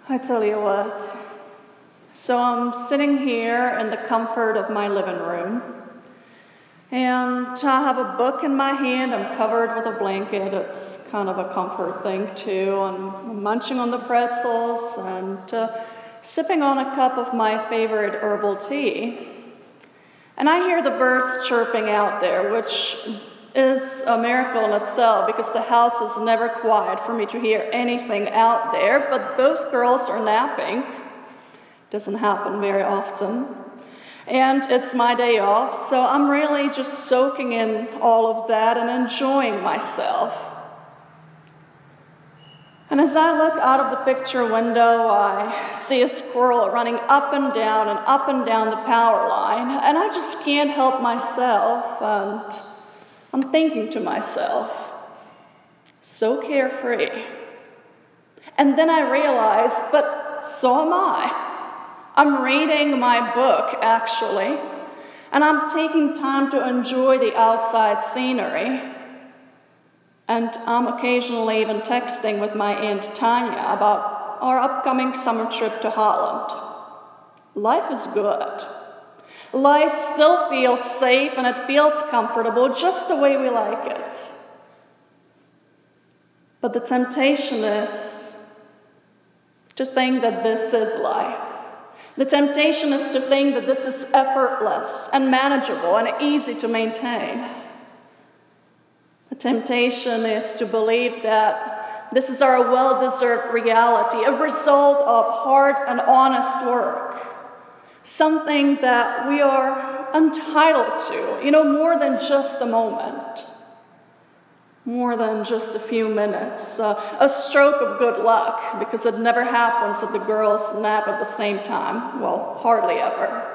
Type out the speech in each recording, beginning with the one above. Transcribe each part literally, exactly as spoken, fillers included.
I tell you what. So I'm sitting here in the comfort of my living room, and I have a book in my hand. I'm covered with a blanket. It's kind of a comfort thing too. I'm munching on the pretzels and uh, sipping on a cup of my favorite herbal tea. And I hear the birds chirping out there, which is a miracle in itself because the house is never quiet for me to hear anything out there, but both girls are napping. Doesn't happen very often. And it's my day off, so I'm really just soaking in all of that and enjoying myself. And as I look out of the picture window, I see a squirrel running up and down and up and down the power line, and I just can't help myself, and I'm thinking to myself, so carefree. And then I realize, but so am I. I'm reading my book, actually, and I'm taking time to enjoy the outside scenery. And I'm occasionally even texting with my Aunt Tanya about our upcoming summer trip to Holland. Life is good. Life still feels safe and it feels comfortable just the way we like it. But the temptation is to think that this is life. The temptation is to think that this is effortless and manageable and easy to maintain. The temptation is to believe that this is our well-deserved reality, a result of hard and honest work, something that we are entitled to, you know, more than just a moment, more than just a few minutes, uh, a stroke of good luck, because it never happens that the girls nap at the same time, well, hardly ever.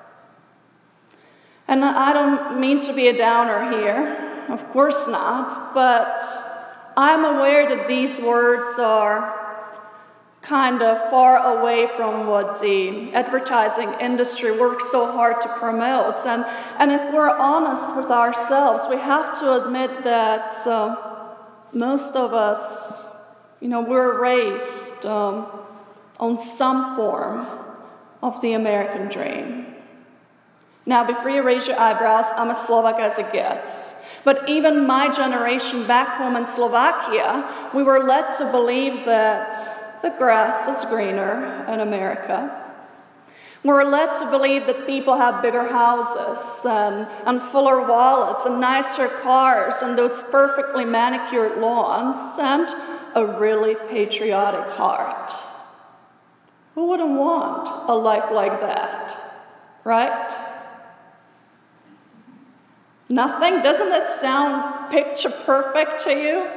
And I don't mean to be a downer here. Of course not, but I'm aware that these words are kind of far away from what the advertising industry works so hard to promote. And, and if we're honest with ourselves, we have to admit that uh, most of us, you know, we're raised um, on some form of the American dream. Now, before you raise your eyebrows, I'm as Slovak as it gets. But even my generation back home in Slovakia, we were led to believe that the grass is greener in America. We were led to believe that people have bigger houses and, and fuller wallets and nicer cars and those perfectly manicured lawns and a really patriotic heart. Who wouldn't want a life like that, right? Nothing? Doesn't it sound picture perfect to you?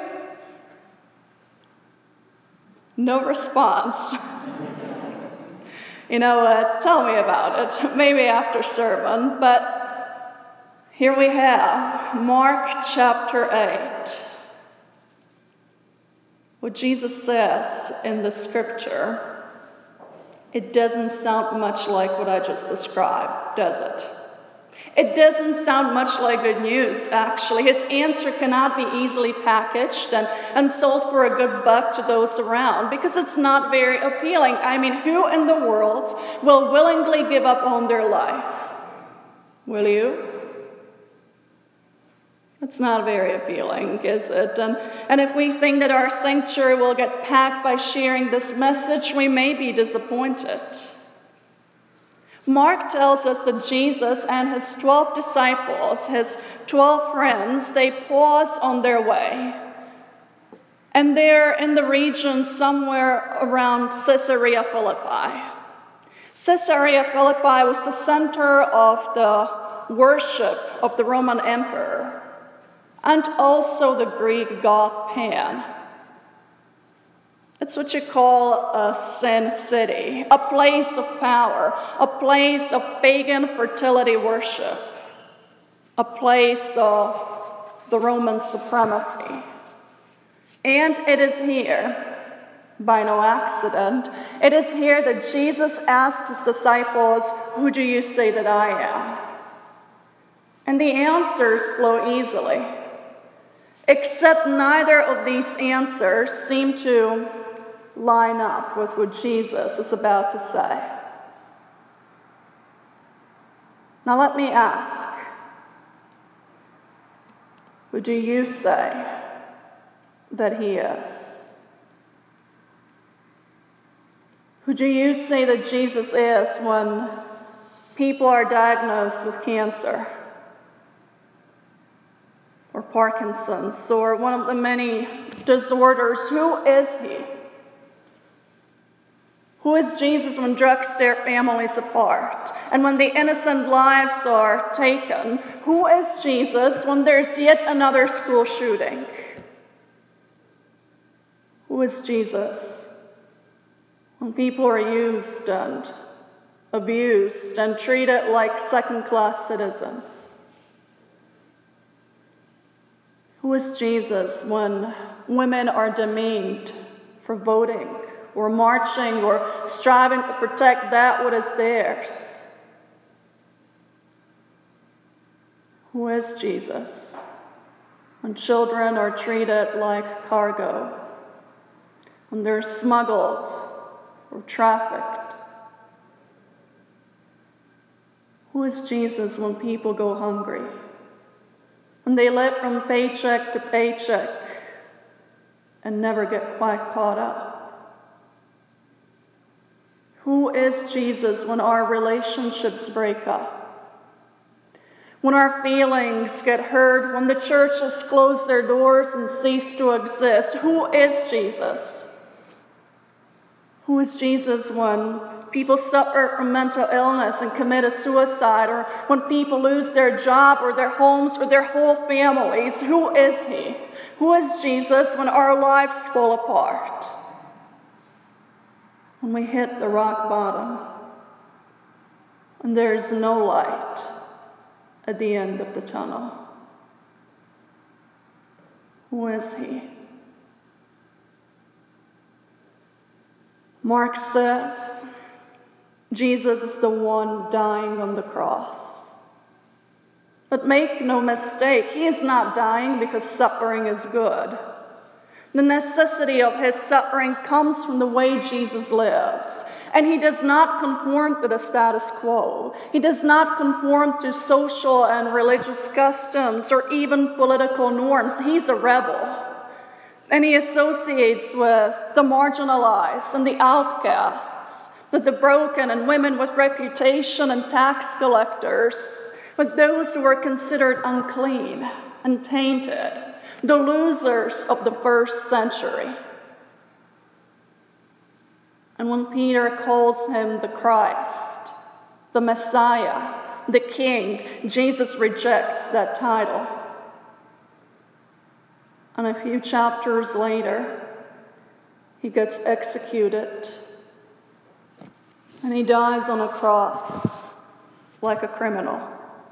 No response. You know what? Tell me about it. Maybe after sermon. But here we have Mark chapter eight. What Jesus says in the scripture, it doesn't sound much like what I just described, does it? It doesn't sound much like good news, actually. His answer cannot be easily packaged and, and sold for a good buck to those around because it's not very appealing. I mean, who in the world will willingly give up on their life? Will you? It's not very appealing, is it? And, and if we think that our sanctuary will get packed by sharing this message, we may be disappointed. Mark tells us that Jesus and his twelve disciples, his twelve friends, they pause on their way. And they're in the region somewhere around Caesarea Philippi. Caesarea Philippi was the center of the worship of the Roman emperor and also the Greek god Pan. It's what you call a sin city, a place of power, a place of pagan fertility worship, a place of the Roman supremacy. And it is here, by no accident, it is here that Jesus asked his disciples, "Who do you say that I am?" And the answers flow easily, except neither of these answers seem to line up with what Jesus is about to say? Now let me ask, who do you say that he is? Who do you say that Jesus is when people are diagnosed with cancer or Parkinson's or one of the many disorders? Who is he? Who is Jesus when drugs tear families apart and when the innocent lives are taken? Who is Jesus when there's yet another school shooting? Who is Jesus when people are used and abused and treated like second-class citizens? Who is Jesus when women are demeaned for voting or marching or striving to protect that what is theirs? Who is Jesus when children are treated like cargo, when they're smuggled or trafficked? Who is Jesus when people go hungry, when they live from paycheck to paycheck and never get quite caught up? Who is Jesus when our relationships break up, when our feelings get hurt, when the churches close their doors and cease to exist? Who is Jesus? Who is Jesus when people suffer from mental illness and commit a suicide, or when people lose their job or their homes or their whole families? Who is he? Who is Jesus when our lives fall apart, when we hit the rock bottom and there's no light at the end of the tunnel? Who is he? Mark says Jesus is the one dying on the cross. But make no mistake, he is not dying because suffering is good. The necessity of his suffering comes from the way Jesus lives. And he does not conform to the status quo. He does not conform to social and religious customs or even political norms. He's a rebel. And he associates with the marginalized and the outcasts, with the broken and women with reputation and tax collectors, with those who are considered unclean and tainted, the losers of the first century. And when Peter calls him the Christ, the Messiah, the King, Jesus rejects that title. And a few chapters later, he gets executed, and he dies on a cross like a criminal.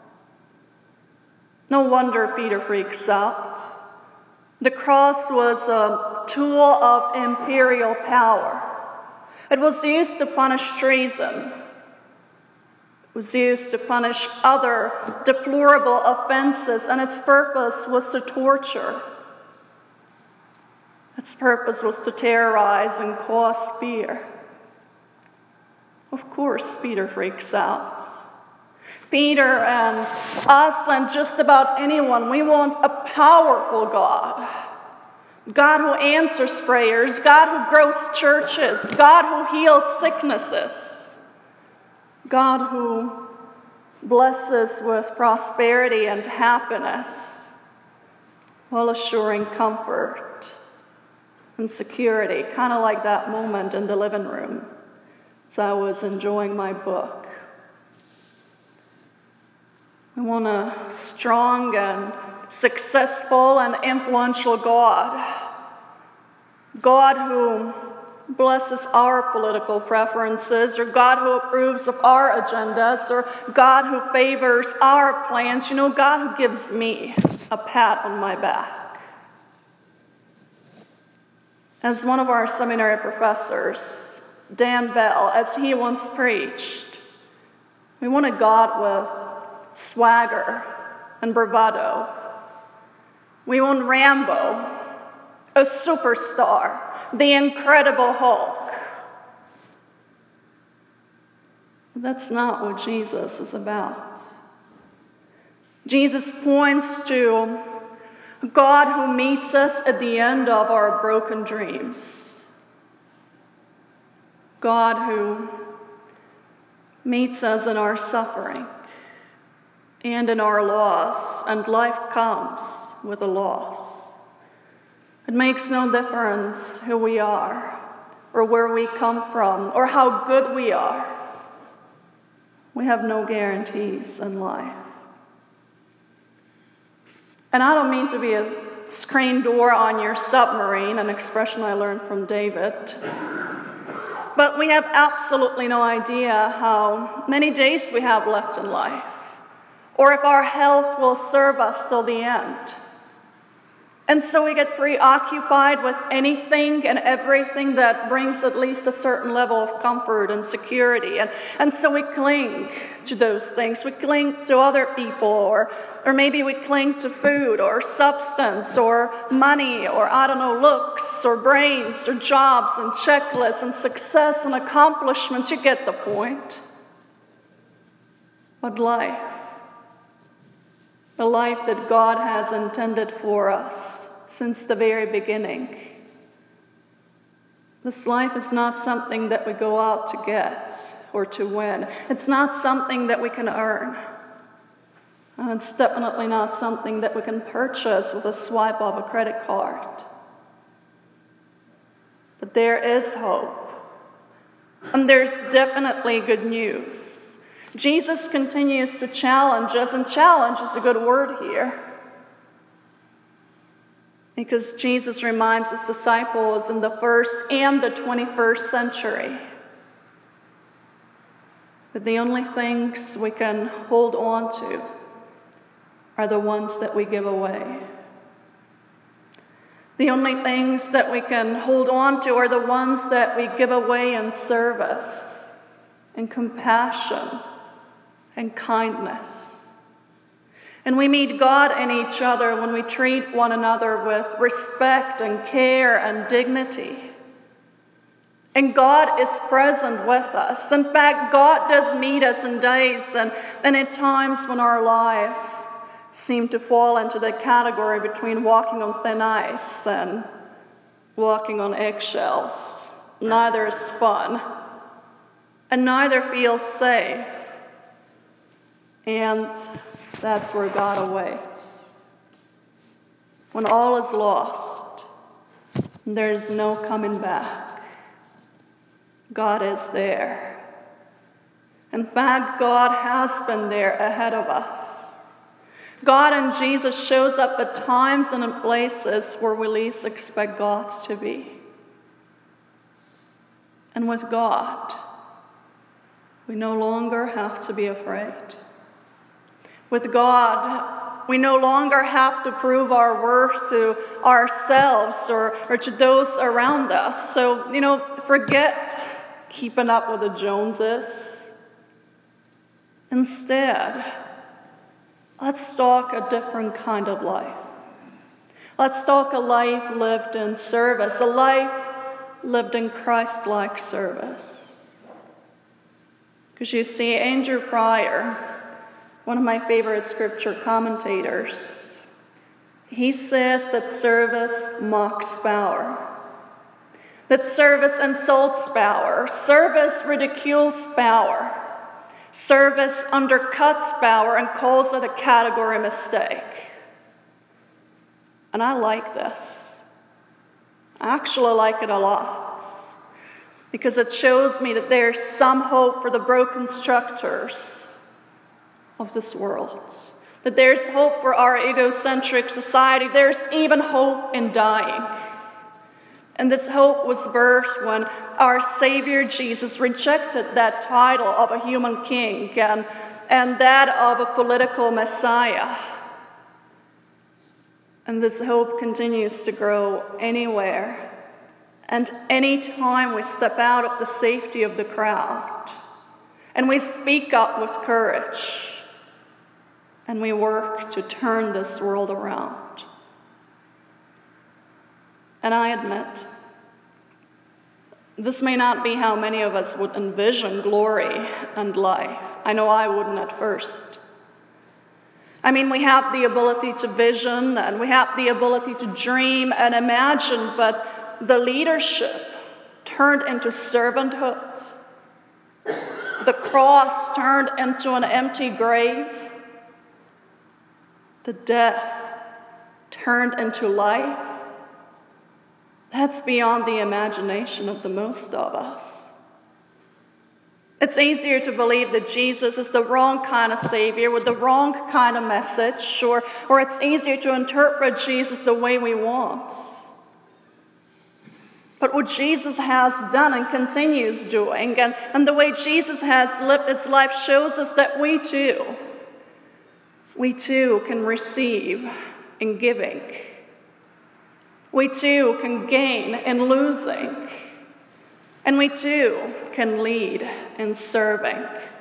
No wonder Peter freaks out. The cross was a tool of imperial power. It was used to punish treason. It was used to punish other deplorable offenses, and its purpose was to torture. Its purpose was to terrorize and cause fear. Of course, Peter freaks out. Peter and us and just about anyone, we want a powerful God. God who answers prayers, God who grows churches, God who heals sicknesses, God who blesses with prosperity and happiness while assuring comfort and security, kind of like that moment in the living room as I was enjoying my book. We want a strong and successful and influential God. God who blesses our political preferences, or God who approves of our agendas, or God who favors our plans. You know, God who gives me a pat on my back. As one of our seminary professors, Dan Bell, as he once preached, we want a God with swagger and bravado. We want Rambo, a superstar, the Incredible Hulk. That's not what Jesus is about. Jesus points to God who meets us at the end of our broken dreams. God who meets us in our suffering and in our loss, and life comes with a loss. It makes no difference who we are, or where we come from, or how good we are. We have no guarantees in life. And I don't mean to be a screen door on your submarine, an expression I learned from David. But we have absolutely no idea how many days we have left in life, or if our health will serve us till the end. And so we get preoccupied with anything and everything that brings at least a certain level of comfort and security. And, and so we cling to those things. We cling to other people, or, or maybe we cling to food or substance or money or, I don't know, looks or brains or jobs and checklists and success and accomplishments. You get the point. But life, the life that God has intended for us since the very beginning. This life is not something that we go out to get or to win. It's not something that we can earn. And it's definitely not something that we can purchase with a swipe of a credit card. But there is hope. And there's definitely good news. Jesus continues to challenge us, and challenge is a good word here. Because Jesus reminds his disciples in the first and the twenty-first century that the only things we can hold on to are the ones that we give away. The only things that we can hold on to are the ones that we give away in service and compassion and kindness. And we meet God in each other when we treat one another with respect and care and dignity. And God is present with us. In fact, God does meet us in days and, and at times when our lives seem to fall into the category between walking on thin ice and walking on eggshells. Neither is fun, and neither feels safe. And that's where God awaits. When all is lost, there's no coming back. God is there. In fact, God has been there ahead of us. God and Jesus shows up at times and in places where we least expect God to be. And with God, we no longer have to be afraid. With God, we no longer have to prove our worth to ourselves or, or to those around us. So, you know, forget keeping up with the Joneses. Instead, let's talk a different kind of life. Let's talk a life lived in service, a life lived in Christ-like service. Because you see, Andrew Pryor, one of my favorite scripture commentators, he says that service mocks power, that service insults power, service ridicules power, service undercuts power and calls it a category mistake. And I like this. I actually like it a lot, because it shows me that there's some hope for the broken structures of this world. That there's hope for our egocentric society. There's even hope in dying. And this hope was birthed when our Savior Jesus rejected that title of a human king and, and that of a political Messiah. And this hope continues to grow anywhere and any time we step out of the safety of the crowd and we speak up with courage. And we work to turn this world around. And I admit, This may not be how many of us would envision glory and life. I know I wouldn't at first. I mean, we have the ability to vision and we have the ability to dream and imagine, but the leadership turned into servanthood. The cross turned into an empty grave. The death turned into life. That's beyond the imagination of the most of us. It's easier to believe that Jesus is the wrong kind of Savior with the wrong kind of message, or, or it's easier to interpret Jesus the way we want. But what Jesus has done and continues doing, and, and the way Jesus has lived his life shows us that we too, we too can receive in giving. We too can gain in losing. And we too can lead in serving.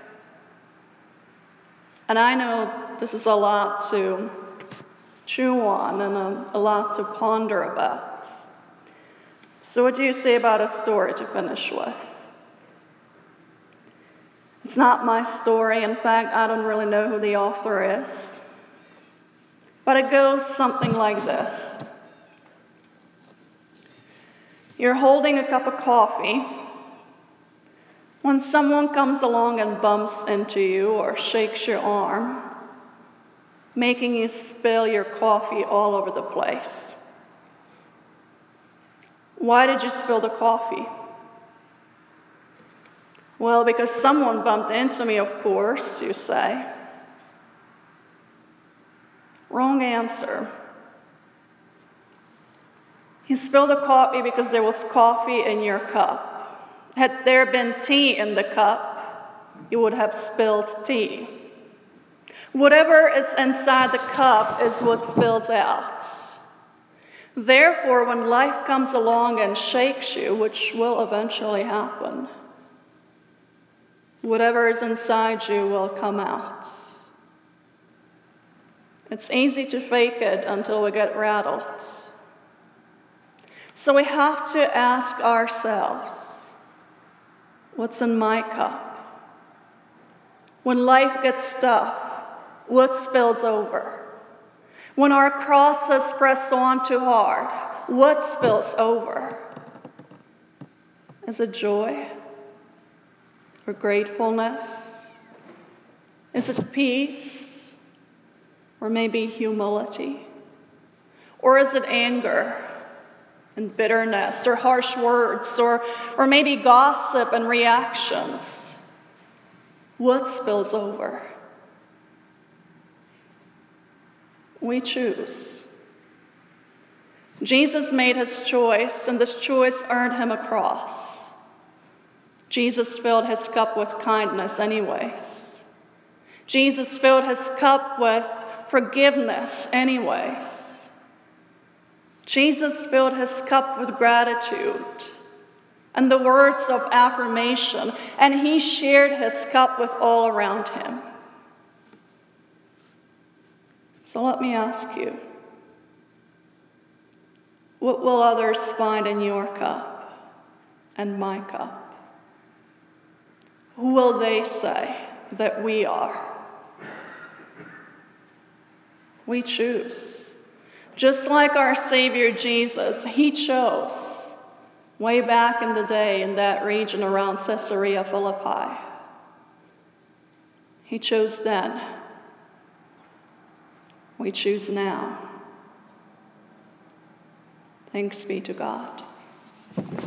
And I know this is a lot to chew on and a, a lot to ponder about. So what do you say about a story to finish with? It's not my story. In fact, I don't really know who the author is. But it goes something like this. You're holding a cup of coffee when someone comes along and bumps into you or shakes your arm, making you spill your coffee all over the place. Why did you spill the coffee? Well, because someone bumped into me, of course, you say. Wrong answer. You spilled the coffee because there was coffee in your cup. Had there been tea in the cup, you would have spilled tea. Whatever is inside the cup is what spills out. Therefore, when life comes along and shakes you, which will eventually happen, whatever is inside you will come out. It's easy to fake it until we get rattled. So we have to ask ourselves, what's in my cup? When life gets tough, what spills over? When our crosses press on too hard, what spills over? Is it joy or gratefulness? Is it peace or maybe humility? Or is it anger and bitterness, or harsh words, or, or maybe gossip and reactions? What spills over? We choose. Jesus made his choice, and this choice earned him a cross. Jesus filled his cup with kindness anyways. Jesus filled his cup with forgiveness anyways. Jesus filled his cup with gratitude and the words of affirmation, and he shared his cup with all around him. So let me ask you, what will others find in your cup and my cup? Who will they say that we are? We choose. Just like our Savior Jesus, he chose way back in the day in that region around Caesarea Philippi. He chose then. We choose now. Thanks be to God.